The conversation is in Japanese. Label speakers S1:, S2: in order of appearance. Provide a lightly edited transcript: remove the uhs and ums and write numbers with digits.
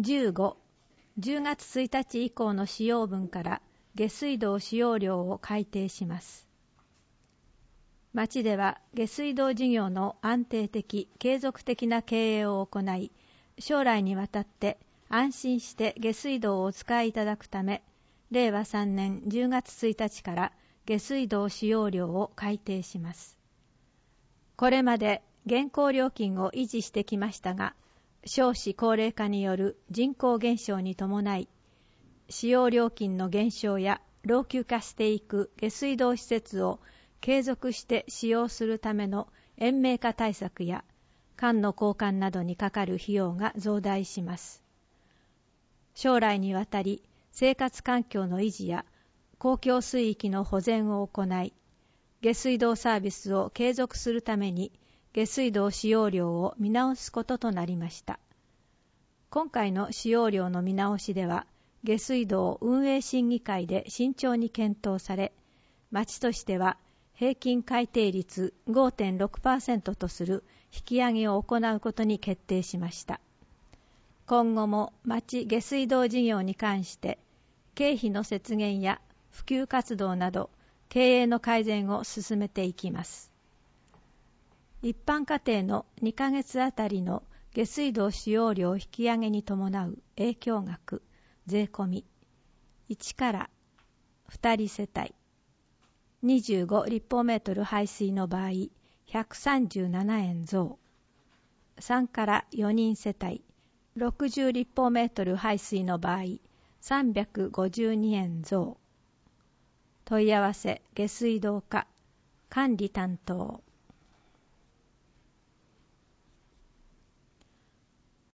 S1: 15、10月1日以降の使用分から下水道使用量を改定します。町では下水道事業の安定的、継続的な経営を行い、将来にわたって安心して下水道をお使いいただくため、令和3年10月1日から下水道使用量を改定します。これまで現行料金を維持してきましたが、少子高齢化による人口減少に伴い、使用料金の減少や老朽化していく下水道施設を継続して使用するための延命化対策や管の交換などにかかる費用が増大します。将来にわたり生活環境の維持や公共水域の保全を行い、下水道サービスを継続するために下水道使用量を見直すこととなりました。今回の使用量の見直しでは、下水道運営審議会で慎重に検討され、町としては平均改定率 5.6% とする引き上げを行うことに決定しました。今後も町下水道事業に関して経費の節減や普及活動など経営の改善を進めていきます。一般家庭の2ヶ月あたりの下水道使用量引き上げに伴う影響額税込み1から2人世帯25立方メートル排水の場合137円増、3から4人世帯60立方メートル排水の場合352円増。問い合わせ下水道課管理担当